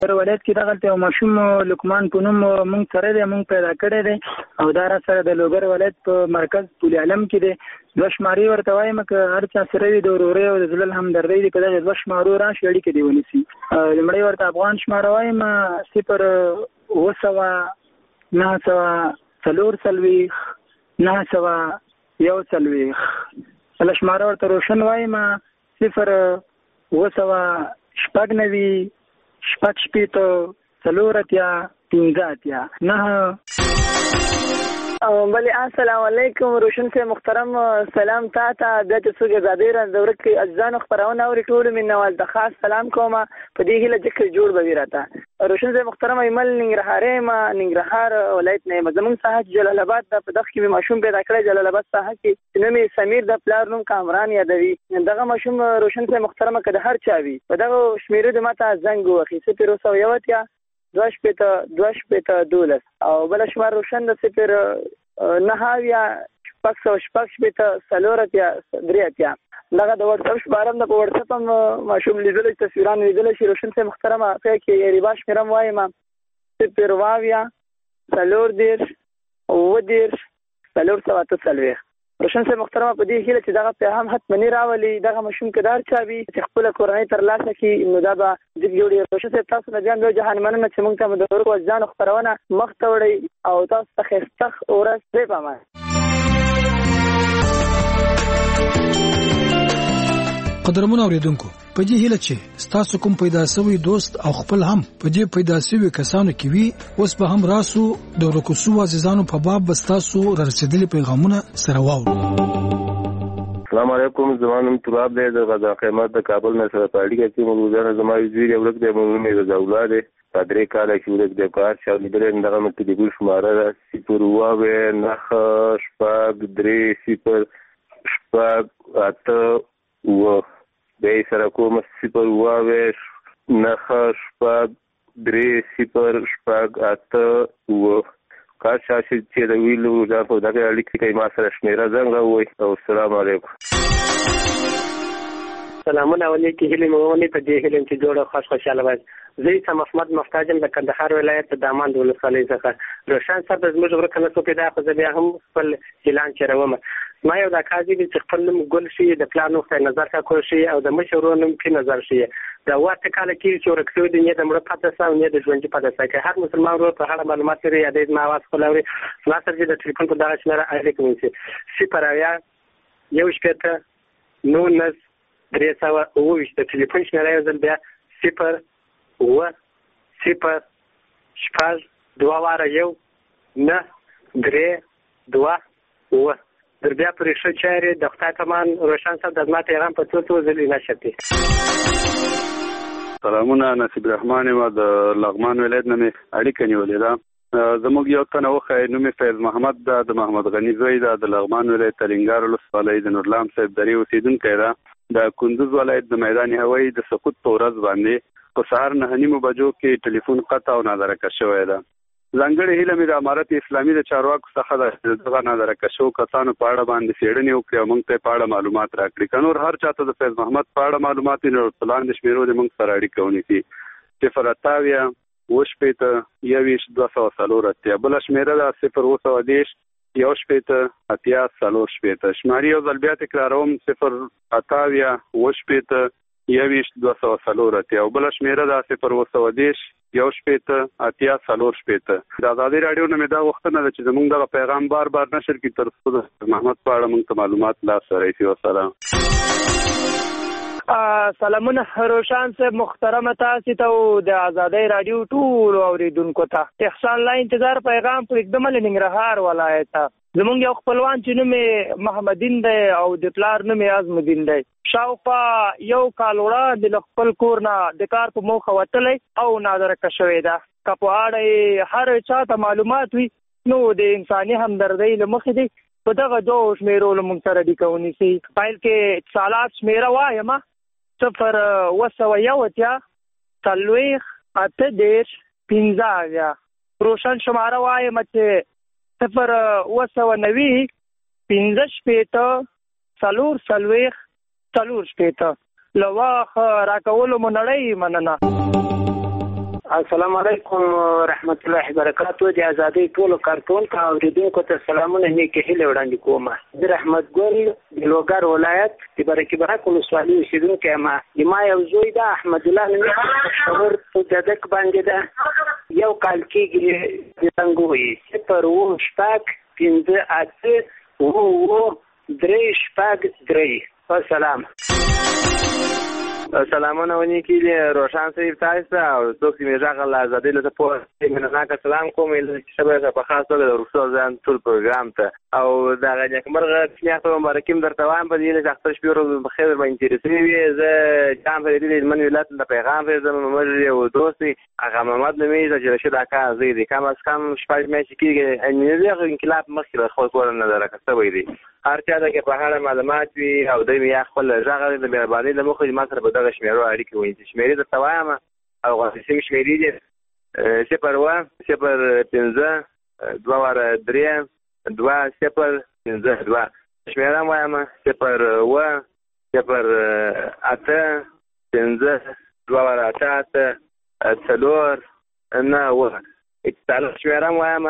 پر ولایت کې دغه ماشوم لقمان په نوم مونږ سره دی، مونږ پیدا کړی دی او دا را سره د لوګر ولایت په مرکز پول علم کې دی. 2 شمارې ورته وایم که هر چا سره وي د ورورۍ او د زړه همدردۍ دی، که دغه 2 شمارو راشي اړیکې دې ونیسي. لومړی ورته افغان شماره وایم 0-900-940 941. بله شماره ورته روشن وایم 0-9-90-4-8-15-9. بله السلام علیکم روشن سے محترم، سلام تا بیا چې څوک ازادۍ را دورت کې اجزانو خپرونه اوري ټولو مینوال د خاص سلام کوم په دې هیله ذکر جوړ به راته. روشن سے محترم ایمل ننګرهارې ما ننګرهار ولایت نه زمونږ ساحه جلال آباد د په دغه کې ماشوم پیدا کړی. جلال آباد ساحه کې نوم سمیر د پلار نوم کامران یادوي. دغه ماشوم روشن سے محترم کده هر چا وي په دغه شمیرو د ماته زنګ وخی 0-1 2-12 او بل شمار روشن د 0-9-6-6-3 دغه د واتس اپ شمارم د واتس اپ ماشوم لیدل تصویران لیدل شي. روشن سے محترم په کې ریباش میرم وایم 0-20-3-4 روشن سے محترم په دې هیله چې دغه پیغام حتمنی راولي دغه ماشوم کدار چا وي چې خپل کورنۍ تر لاسه کې نو دا به د جوړي. روشن سے تاسو نه ځان د جهان مننه چې موږ ته د ورکو ځان خبرونه مخ ته وړي او تاسو ته خستخ اورس دی پامه. قدرمن اوریدونکو په دې هیله چې تاسو کوم پیدا شوی دوست او خپل هم په دې پیدا شوی کسانو کې وي اوس به هم راسو د ورکوسو عزیزانو په باب بستاسو رسیدلي پیغامونه سره واورو. السلام علیکم، زمانم تراب دی د غزا قیمت د کابل نه سره اړیکه کې موجوده زما وزیر ورک د مولوی رضا الله دی پدری کاله کې ورک د کار شاو لیدل دغه مت دی ګل شماره 0-9-8 به سره کوم 0-9-8 کار شاشي چې د ویلو دا په دغه اړیکه کې ما سره شمیره زنګ راوي. او السلام علیکم. سلامونه علیکم. هلي مونږ په دې هلم چې جوړه خوشاله وای. زه سم محمد مفتاجم د کندهار ولایت د دامند ولسوالۍ څخه. روشن صاحب زموږ ورکنه څو پیدا په ځبیا هم خپل اعلان چروم. ما یو د کاږي چې خپل ګل شي د پلان نو نظر کا کول شي او د مشورو نوم کې نظر شي دا وخت کاله کې چې ورکسو د نه د مړ پاتې ساو نه د ژوند پاتې ساکه هر مسلمان ورو په هغه معلومات لري یادې ما واس خلوري ناصر جی د ټلیفون په دغه شمېره اړیکه ونیسي 0-1-9-3-3 د ټلیفون شمېره یو ځل بیا 0-0-2-1-9-3-2 در بیا پرې ښه چارې د خدای کمان روشن صاحب د ماته ایران په څو ځلې نشته. سلامونه، نصیب رحمان ما د لغمان ولایت نه اړیکه نیولې ده. زموږ یو تنه وخه نوم فیض محمد د محمد غنی زوی د لغمان ولایت تلنګار ولسوالۍ د نورلام صاحب درې اوسیدونکی ده. د کندوز ولایت د میدان هوایی د سقوط په ورځ باندې په سهار 9:30 بجو کې ټلیفون قطع او نادرکه شوی ده. ځانګړې هیله مې د امارت اسلامي د چارواکو څخه د دغه نادرکه شو کسانو په اړه باندې څېړنې وکړي او موږ ته په اړه معلومات راکړي. که نور هر چاته د فیض محمد په اړه معلومات نو پلان د شمیرو د موږ سره اړیکه ونیسي 0-8-2-4 بل شمیره ده 0-8-1-8-4 شماري یو ځل بیا تکراروم 0-8-2-4 او بل شمیره ده 0-8-1-8-4 د ازادي رادیو نه مې دا غوښتنه ده چې زموږ دغه پیغام بار نشر کړي تر څو د محمد په اړه موږ ته معلومات لاس راشي. والسلام. سلامونه روشن صاحب محترم تاسو ته د ازادي رادیو ټول اوریدونکو ته احسان لا انتظار پیغام پر اقدام لنګرهار ولایت زمونږ یو خپلوان چې نوم محمدین دی او د پلار نوم اعظمدین دی شاوخوا یو کال وړاندې د خپل کور نه د کار په موخه وتلی او نادرکه شوې ده. که په اړه هر چا ته معلومات وي نو د انساني همدردۍ له مخې دی په دغه دوه شمیرو له موږ سره اړیکه ونیسي. پیل کې اتصالات شمیره وایم 0-1-4-8-15 روشن شماره وایم چې 0-9-15-4 لواخ راکولو مونړی مننه. السلام علیکم رحمت الله وبرکاتہ. د ازادۍ ټولو کارکونکو او اوریدونکو ته سلامونه نیکې هیلې وړاندې کوم. زه رحمت ګل د لوګر ولایت د برکې برک ولسوالۍ اوسېدونکی یم. ما یو زوی ده احمد الله نومې پښتور په ددک باندې ده. یو کال کېږي د څنګه وایي 0-8-5-8-3-3. والسلام. سلامونه ونی کیږي روشان صاحب تاسو او څوک چې میږه غل ازادۍ له په مننه سلام کوم چې شبکه په خاص توګه د رسول ځان ټول پروګرام ته او دا غږ مرغه چې مبارکیم درته وایم په دې چې اختر شپې ورځ بخیر به انټرېسي وي. زه جام فريدي من ولایت د پیغام فرزم مر یو دوستي هغه محمد نومي چې رشید اکا زی دي کم از کم شپږ میاشتې کېږي ان دغه انقلاب مخکې خو کول نه درکسته وي دي هر چا د په اړه معلومات وي او د یا خپل ژغه د مهرباني له مخې ما سره به دغه شمیرو اړیکې وایي چې شمیرې درته وایم او غوښتل شمیرې دي 0-1-0-3-2-0-5-2 شمیره وایم 0-1-0-3-2-8-4-9 اتصال شمیره وایم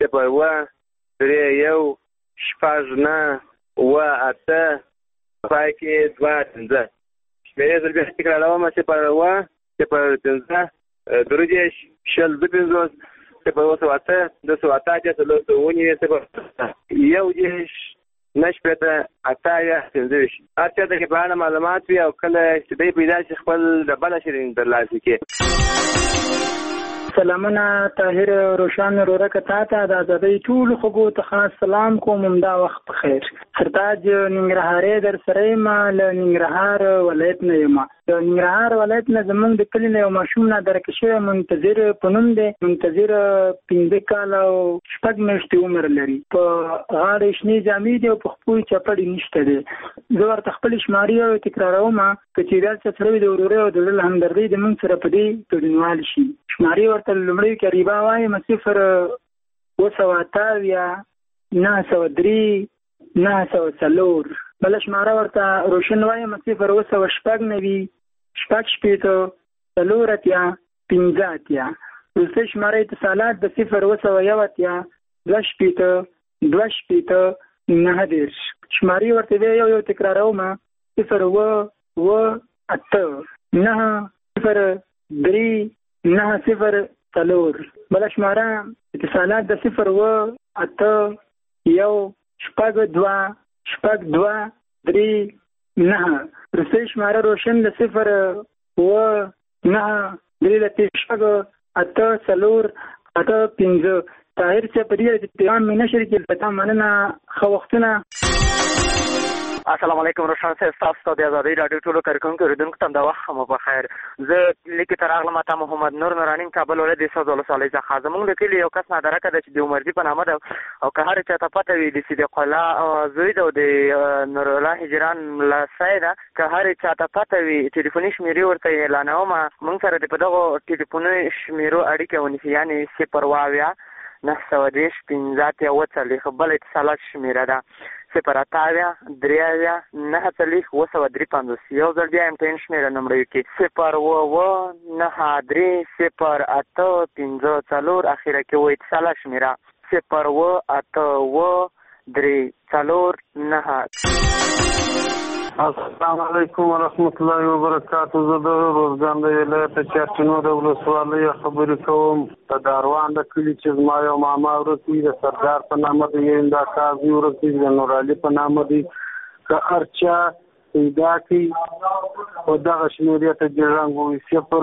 0-1-3-8-5-2 شمیره در بیخ تکرارم 0-1-0-3-2-5 0-1-0-3-2-8-9 هر چا ته په اړه معلومات وي او کله چې دوی پیدا شي خپل د بل شرین ترلاسه کړي. سلامونه طاهر روشان رورک ته د ازادۍ ټول خو ته خاص سلام کوم. دا وخت بخیر. سرتاج ننګرهاري در سره ما له ننګرهار ولایت نه یم. د ننګرهار ولایت نه زمونږ د کلی نه یو ماشوم نه درکشه منتظر پونم دی. منتظر 15 کال او 6 میاشتې عمر لري. په غاړه شنې جامې دی او په خپل چپړې نشته دی. زه ورته خپل شماري او تکراروم چې دا څه سره د وروري او د همدردۍ د مونږ سره په دې تړونوال شي. شماري ورته لمړی قریبا وایم 0-903-904 بل شماره ورته روشن وایم 0-9-4-4-5 وروستی شماره اتصالات د 0-2-2-2-2 شماري ورته یو تکراروم 0-1-8-9-0-3-9-0 بل شماره اتصالات د 0-1-8-2-2-3-9 وروستی شماره روشن د 0-9-3-8-4-8-5 طاهر چې په دې پیغام مې نشر کې پتا مننه خو وختونه. السلام علیکم روشان صاحب تاسو د ازادۍ رادیو ټولو کارکونکو اوریدونکو ته د وخت مو په خیر. زه لیکي تر اغله ماته محمد نور نورانی کابل ولایت د سوزول صالح څخه زمونږ د کلی یو کس نه درکه د چې د عمر دی په نامه ده او که هر چا ته پته وي د صدیق الله زوی د نور الله هجران لا سیدا که هر چا ته پته وي ټلیفوني شمیرې ورته اعلانوم مونږ سره د په دغه ټلیفوني شمیرو اړیکه ونیسي یعنی 0-9-15 بل اتصالات شمیره ده 0-8-3-9-5 یو ځل بیا هم ټین شمیره نمبر کې 0-9-3-8-5 اخیره کې و اتصالات شمیره 0-8-3-4-9. السلام علیکم ورحمت الله وبرکاتہ. زه د روزګان د ولایت چارچینو د ولسوالۍ خبرې کوم. د داروان د کلي چې زما یو ماما ورته د سردار په نامه دی یو د قاضي ورته د نور علي په نامه دی که ارچا پیدا کی او دغه شمیرې ته جرنګ وي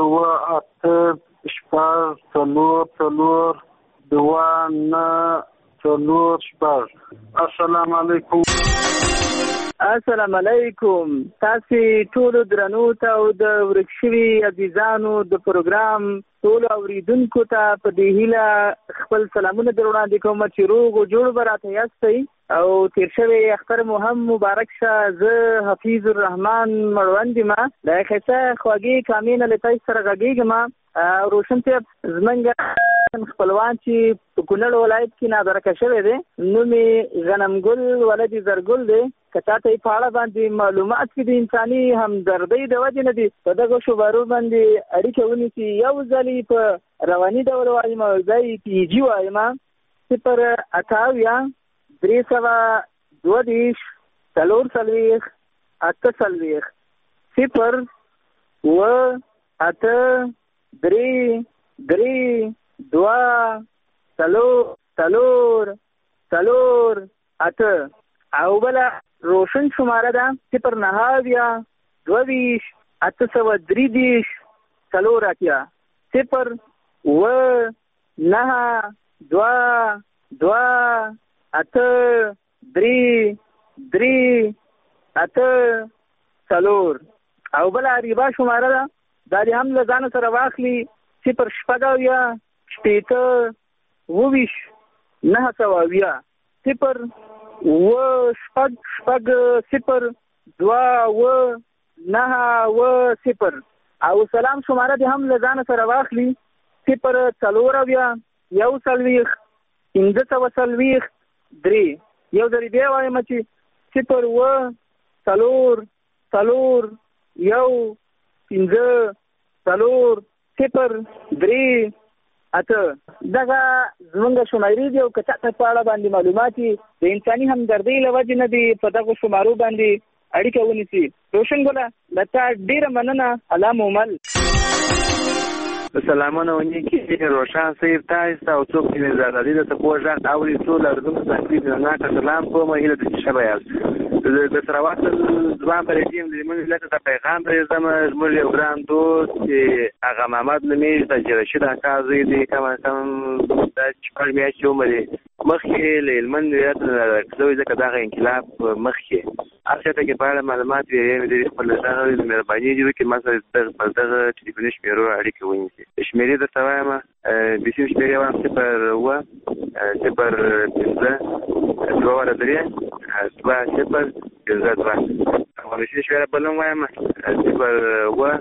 0-1-8-4-2-9-4 السلام علیکم. السلام علیکم. تاسو ټول درنو ته او د ورکشوي عزیزانو د پروګرام ټول اوریدونکو ته په دې هیله خپل سلامونه دروړاندې کوم چې روغ او جوړ به راته یاستئ او تیر شوی اختر مو هم مبارک شه. زه حفیظ الرحمن مړوند یم د ښایسته خوږې کامې نه له تاسو سره غږېږم. روشن صاحب زمونږ خپلوان چې په کونړ ولایت کې نادرکه شوی دی نوم یې غنمګل ولدي زرګل دی. که تاسو یې په اړه باندې معلومات کې د انساني همدردۍ د وجې نه دي په دغه شوبارو باندې اړیکه ونیسي یو ځل په رواني ډول وایم او ځای پیجي وایم 058 322 440 840 0 8 3 3 2 4 8 او بله روشن شماره ده 0 22 833 4 0 9 2 2 8 3 3 8 4 او بله ریبا شماره ده دا دې هم له ځانه سره واخلي 0 شپږ 8 22 920 0 شپږ 0 2 9 0 او سلام شماره دې هم له ځانه سره واخلي 0 4 1 40 540 3 یو ځل بیا وایم چې 0 4 4 1 5 4 0 3 8 دغه زمونږ شمارې دي او که چاته په اړه باندې معلومات د انساني همدردۍ له وجې نه دي په دغو شمارو باندې اړیکه ونیسي. روشن ګله له تا ډېره مننه. الله مومل. سلامونه ونیکي روشن صاحب تاسو او څوک چې زادادي د تقوا ځان اوري ټول ارزونه تقریبا نه سلام کوم هیله د شبه یاست د سراوات ځوان پر دې موږ لکه ته پیغام ته زموږ یو ګران دوست چې هغه محمد نومي د رشید حقازي دی کوم د چکر میاشتې عمر مخکې له هلمند ولایت نه ځکه دغه انقلاب مخکې هر څه کې په اړه معلومات ویلي خپل ځان مهرباني دي چې ما سره په دغه ټلیفوني شمیرو اړیکه ونیسي. شمیرې درته وایم بسیم شمیرې وایم 0 5 2 3 2 0 ورشي شمیره بل هم وایم 0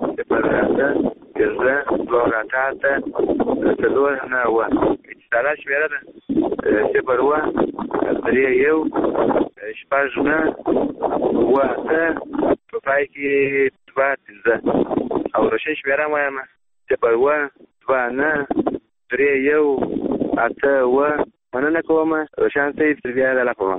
سالا شمیره ده 0 3 1 شپږ 9 په پای کې 2 او رشي شمیره وایم 0 2 9 3 1 8 مننه کوم. روشن صاحب بیا د لپاره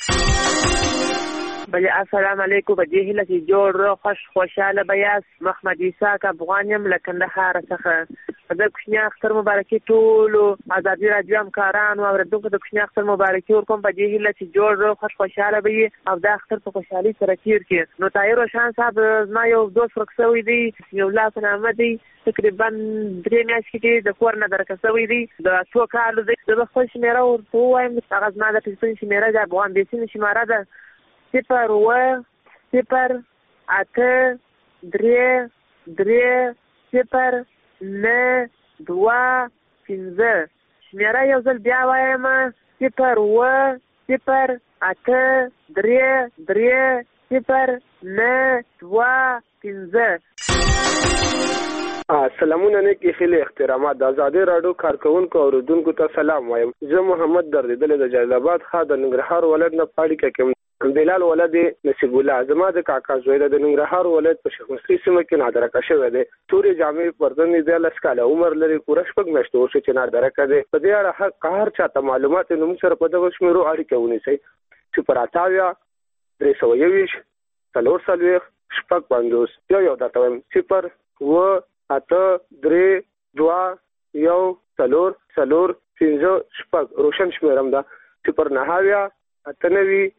بله السلام علیکم. په دې هیله چې جوړ خوشحاله به یاست. محمد اسحاق افغان یم له کندهار څخه. د کوچني اختر مبارکي ټولو ازادي راډیو همکارانو او اورېدونکو د کوچني اختر مبارکي ورکوم. په دې هیله چې جوړ خوشحاله به وي او دا اختر په خوشحالي سره تېر کړي. نو طاهر روشن صاحب زما یو دوست ورک شوی دی یو لاس نامه دی تقریبا 3 میاشتې د کور نه درکه شوی دی د 2 کالو دی. زه به خپل شمیره ورته ووایم هغه زما د ټلیفون شمیره د افغان بیسین شماره ده 0 0 8 3 3 0 9 2 5 شمیره یو ځل بیا وایم 0 0 8 3 3 0 9 2 5. سلامونه نیکی خیلی احترامات. د ازادي راډیو کارکونکو او اوریدونکو ته سلام وایم. زه محمد دردیدل د جلال آباد ښار د ننګرهار ولایت نه پاړیکه کې بلال ولد نصیب الله زما د کاکا زوی د ننګرهار ولایت په شیخ مستری سیمه کې نادرکه شوی دی. تورې جامې پردنې د 10 کاله عمر لري. پوره شپږ میاشتې وشو چې نادرکه دی. په دې اړه حق هر چاته معلومات نوم سره په دغه شمیرو اړیکه ونیسئ. 0 321 440 50 یو درته وایم 0 8 3 2 1 4 5 روشن شمیرم ده 0 9 8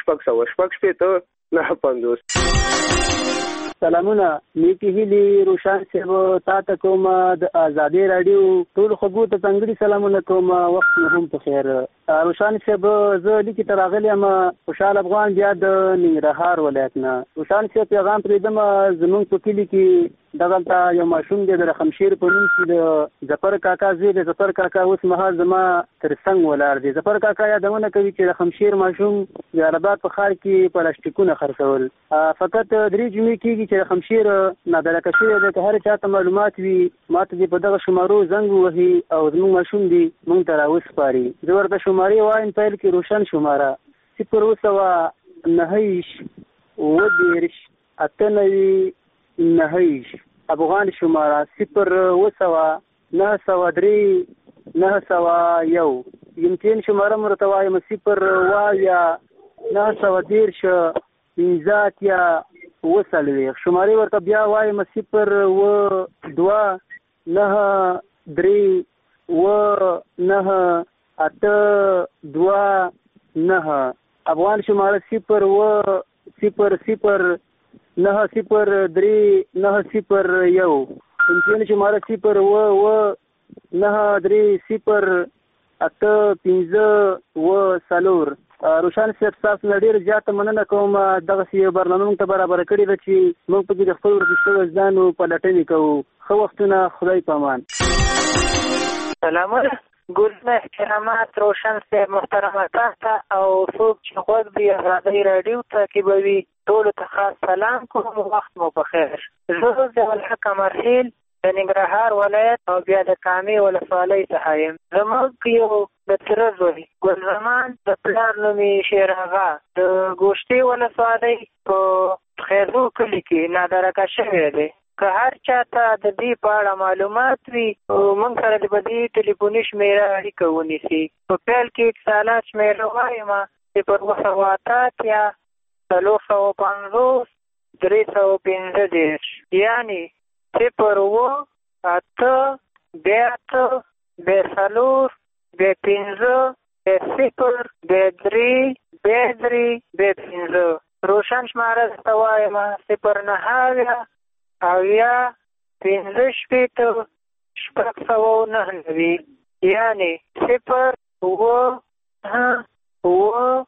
9 سلامونه نیکی هیلی روشن صاحب تا ته کوم د ازادي راډیو ټول خبرو ته څنګه سلامونه کوم. وخت هم په خیر. روشن صاحب زه لیکي تر اغلی ما خوشحال افغان بیا د ننګرهار ولایت نه. روشن صاحب پیغام پرېدم زمونږ په کلی کې دغلته یو ماشوم دی د رخمشیر په نوم چې د ظفر کاکا زوی د ظفر کاکا اوس مهال زما تر څنګ ولاړ دی. ظفر کاکا یادونه کوي چې رخمشیر ماشوم د آباد په ښار کې پلاستیکونه خرڅول. فقط 3 جمعې کېږي چې رخمشیر نادرکه شوی دی. که هر چاته معلومات وي ماته دې په دغه شمارو زنګ ووهي او زموږ ماشوم دی موږ ته راوسپاري. زه ورته شمارې وایم پیل کې روشن شماره 0 9 8 9 افغان شماره 0 9 903 901 یمتین شماره مرته وایم 0 910 15 وسلوي شماري ورته بیا وایم 0 2 9 3 9 8 2 9 افغان شماره 0 0 9 0 3 9 0 1 یمتین شماره 0 9 3 0 8 15 4 روشان صاحب تاسو نه ډېر زیاته مننه کوم دغسې برنامه موږ ته برابره کړې ده چې موږ پکې د خپل ورزشي ځانو پلټنې کوو. ښه وختونه، خدای په امان. سلامونه، ګلونه احترامات روشن صاحب محترمه تاسو او څوک چې غوږ دی ازادۍ راډیو تعقیبوي ټولو ته خاص سلام کوم. وخت مو بخیر. زه ضیاءالحق امرخیل د ننګرهار ولایت او بیا د کامې ولسوالۍ څخه یم. زموږ یو د تره زوی ګل زمان د پلار نوم یې شیر آغا د ګوشتې ولسوالۍ په خیرزو کلي کې نادرکه شوی دی. که هر چاته د دې په اړه معلومات وي موږ سره د بدې ټلیفوني شمېره اړیکه ونیسي. په پیل کې اتصالات شمېره وایم 078 450 315 یعنې 0 8 8 4 5 0 3 5 روشن شماره درته وایم 0 9 15 شپېته 609 یعنې 0 9 0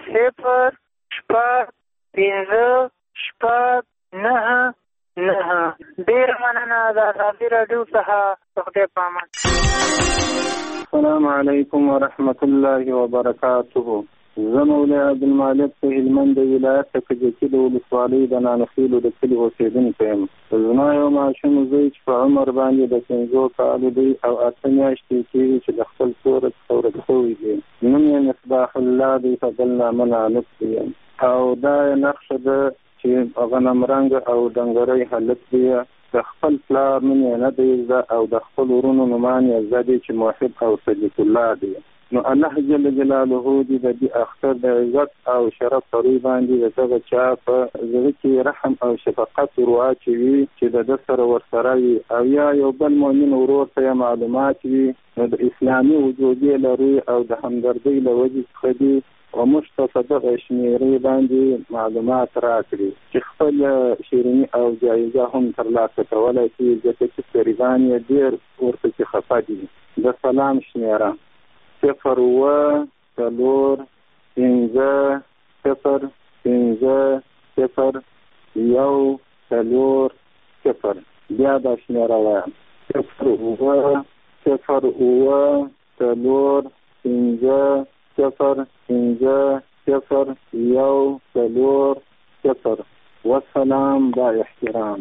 6 5 6 9 9. ډېره مننه د ازادي راډیو څخه. خدای په امان. السلام علیکم ورحمت الله وبرکاته. زه مولوي عبدالمالک په هلمند ولایت کجکي د ولسوالۍ د نانخیلو د کلي اوسېدونکی یم. زما یو ماشوم زوی چې په عمر باندې د 15 کالو دی او 8 میاشتې کېږي چې د خپل کوره څخه ورک شوی دی. نوم یې مصباح الله دی په بل نامه نانوک دی او دا یې نقشه ده چې غنم رنګ او ډنګرۍ هلک دی. د خپل پلار نوم یې نه دی زده او د خپل ورونو نومان یې زده دی چې موحد او صدیق الله دی. نو الله جل جلاله دې د دې اختر د عزت او شرف پرې باندې د دغه چا په زړه کې رحم او شفقت ورواچوي چې د ده سره ورسره وي او یا یو بل مؤمن ورور ته معلومات وي نو د اسلامي وجودي لري او د همدردۍ له وجې څخه دي او موږ ته په دغه شمېرې باندې معلومات راکړي چې خپل شیریني او جایزه هم ترلاسه کولی شي ځکه چې قریبان یې ډېر ورپسې خفه دي. د سلام شمېره 0 4 5 0 5 0 1 4 0. بیا دا شمېره وایم 0 0 4 5 0 5 0 1 4 0. والسلام با احترام.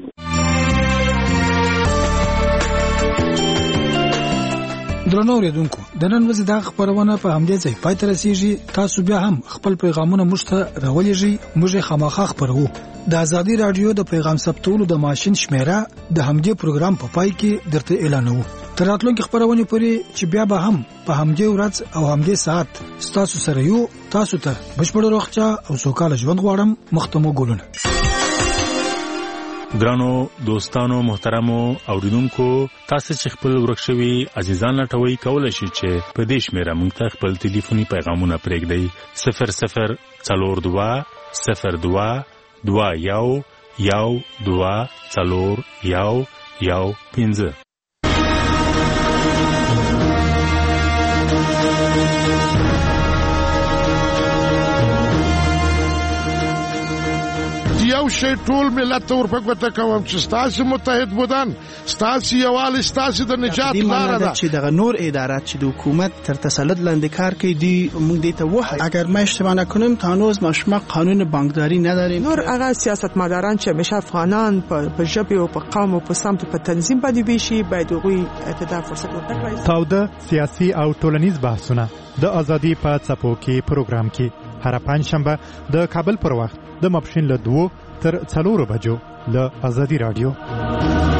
درنو اوریدونکو د نن ورځې دا خبرونه په همدې ځای پای ته رسیږي. تاسو بیا هم خپل پیغامونه موږ ته راولېږئ. موږ خامخا خبرو. د ازادي رادیو د پیغام ثبتولو د ماشين شمیره د همدې پروګرام په پای کې درته اعلانوو. تر راتلونکي خبرونه پورې چې بیا به هم په همدې ورځ او همدې ساعت تاسو سره یو. تاسو ته بشپړ روغتیا او سوکاله ژوند غواړم. مختمو ګلونه. ګرانو دوستانو محترمو اوریدونکو تاسو چې خپل ورکشوي عزیزان لټوي کولای شئ چې په دې شمیره موږ ته خپل ټلیفوني پیغامونه پرېږدئ 00 42 02 21 12 4 1 15. یو شی ټول ملت ته ورپکوته کوم چې ستاسو متحد بودن ستاسو یووالی ستاسو د نجات لاره ده. چې دغه نور ادارات چې د حکومت تر تسلط لاندې کار کوي دی موږ دې ته وایو اگر ما اشتباه نکنم تا هنوز ما شما قانون بانکداری نداریم. نور هغه سیاستمداران چې همیشه افغانان په ژبه او په قوم او په سمت په تنظیم باندې ویشي باید هغوی ته فرصت ورکړي. تاوده سیاسي او ټولنیز بحثونه د ازادي په څپو کې پروګرام کې هر پنځشنبه د کابل پر وخت د ماپښین له 2 تر 4 بجو له ازادي رادیو.